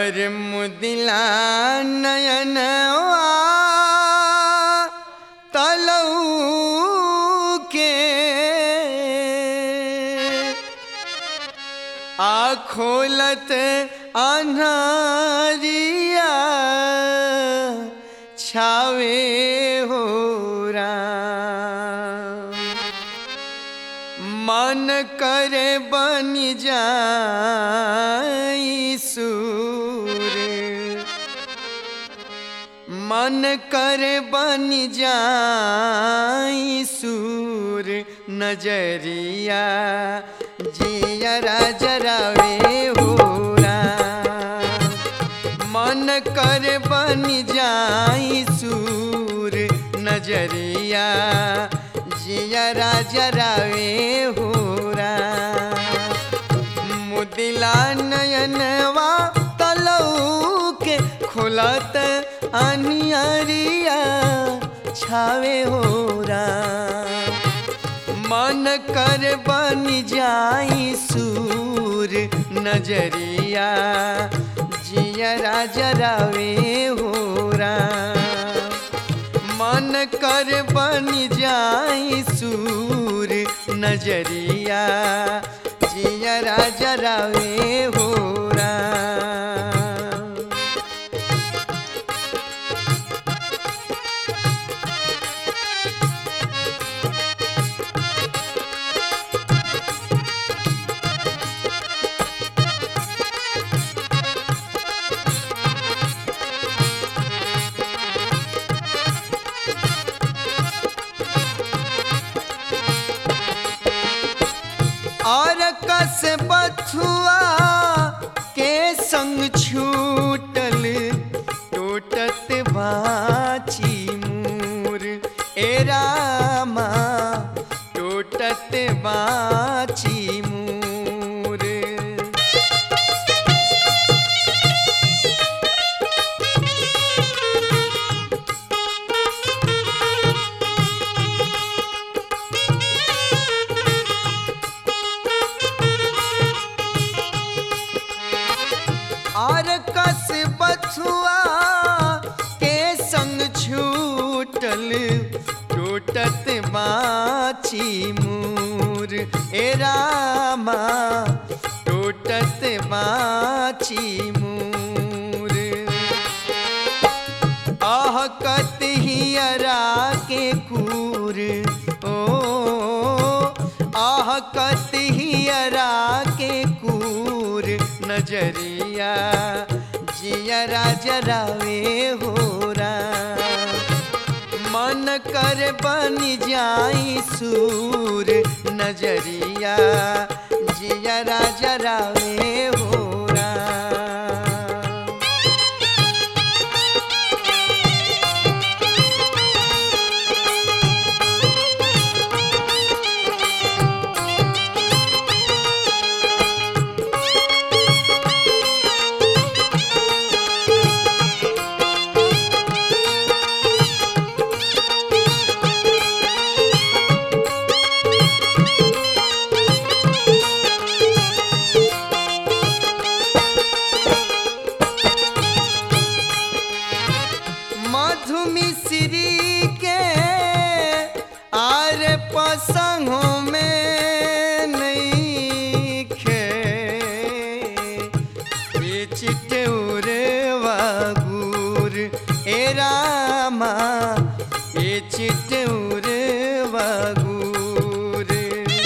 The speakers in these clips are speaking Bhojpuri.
और मुदिला नयनवा तलऊ के खोलत अन्हारिया छावे हो राम। मन करे बन जाई सूर, मन करे बन जाई सूर नजरिया जियरा जरावे हो राम। मन करे बन जाई सूर नजरिया जियरा जरावे हो राम। मुदिला नयनवा तलऊ के खोलत अनियरिया छावे हो राम। मन कर बन जाई सूर नजरिया जियरा जरावे हो राम। मन कर बन जाई सूर नजरिया जियरा जरावे हो राम। और कस बथुआ के संग छूटल टूटत बाची मूर ए रामा टूटत बाची मूर। और कस बथुआ के संग छूटल टूटत बाची मूर ए रामा टूटत बाची मूर। आहकत हियरा के कूर ओ आहकत हियरा के कूर नजरिया जियरा जरावे हो राम। मन कर बन जाई सूर नजरिया जियरा जरावे हो राम। मिश्री के आर पसंगों में नहीं खे बेचिटे उरे वागुर ए रामा बेचिटे उरे वागुर।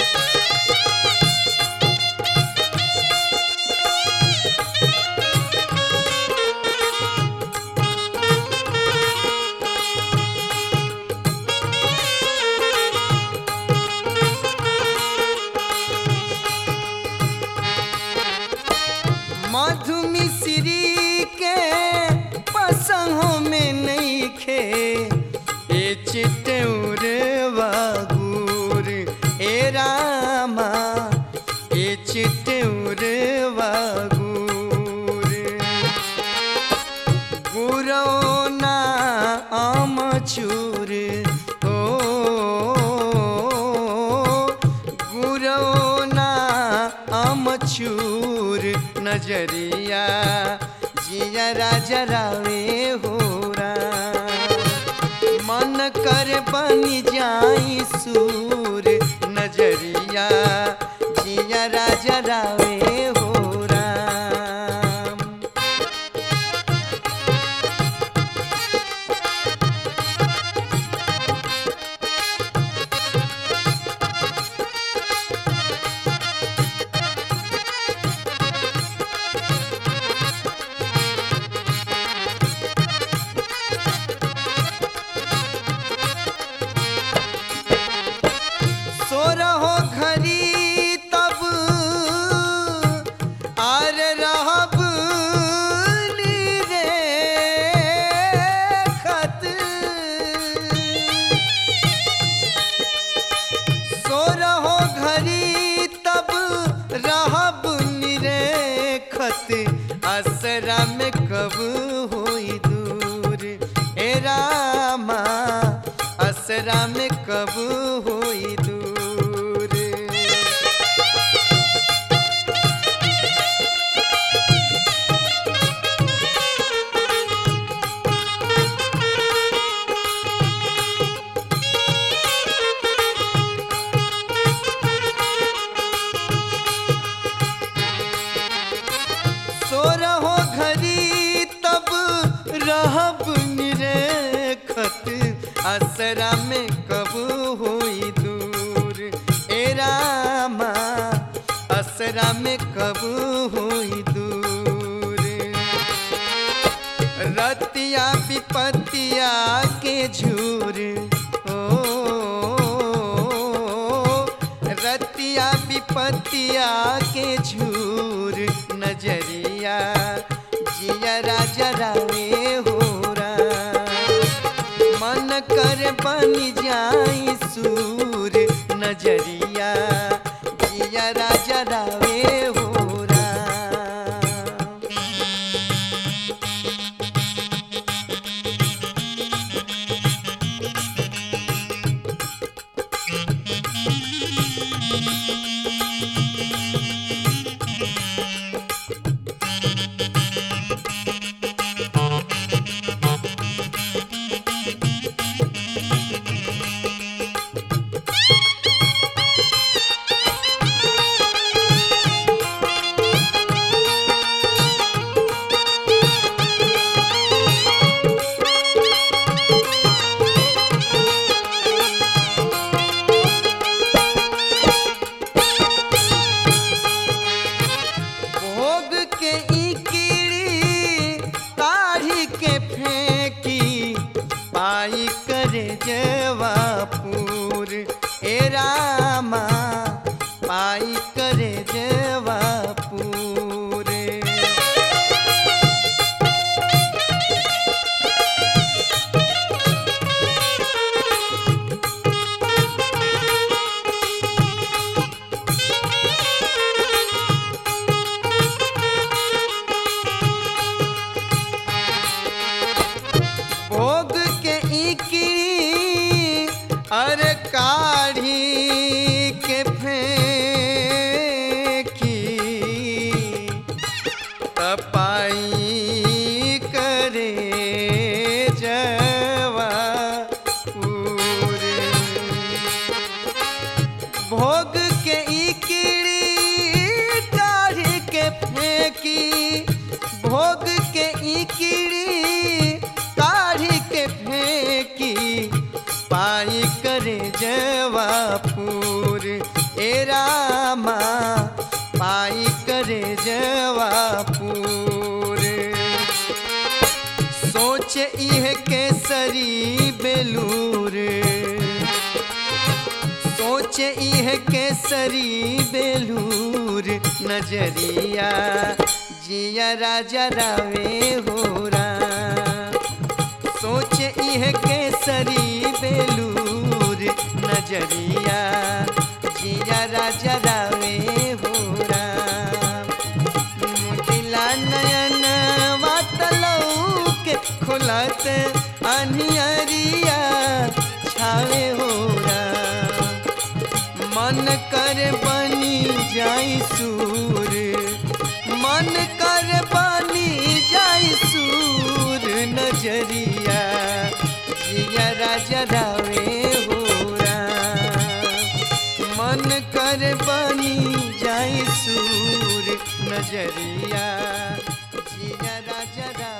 मधु मिश्री के पसंगों में नहीं खे बेचिटे उरे वागुर ए रामा बेचिटे उरे वागुर। गुरौना आमचूर ओ गुरौना आमचूर नजरिया जिया राजा रावे हो राम। मन कर बनी जाई सूर नजरिया जिया राजा रावे हो राम। सो रहो घरी तब आर रहब रे खत। सो रहो घरी तब रहब निरेखत असरा में कब होई दूर ए रामा असरा में कब होई दूर। सो रहो घरी तब रहब निरेखत असरा में कब होई दूर ए रामा असरा में कब होई दूर। रतिया विपतिया के झूर ओ रतिया विपतिया के झूर नजरिया जिया राजा रावे हो राम। मन कर बन जाई सूर नजरिया जिया राजा रावे हो राम। भोग के ई कीड़ी काढ़ी के फेंकी पाई करे जवापुर ए रामा पाई करे जवापुर। भोग के ई कीड़ी अरे काढ़ी के फेंकी तपाई करे जवापुर। भोग के ई कीड़ी काढ़ी के फेंकी भोग के ई कीड़ी काढ़ी के फेंकी पाई करे जवापुर ए रामा पाई करे जवापुर। सोच इह केसरी बेलूर सोच इह केसरी बेलूर नजरिया जिया राजा रावे हो राम। सोच इह केसरी बेलूर नजरिया जिया राजा रावे हो राम। मुदिला नयन वातलऊ के खुलत अनियरिया छावे हो राम। मन कर बनी जाई सूर मन कर बनी जाई सूर नजरिया जिया राजा रावे हो मन कर बनी जाई सूर नजरिया जिया राजा रावे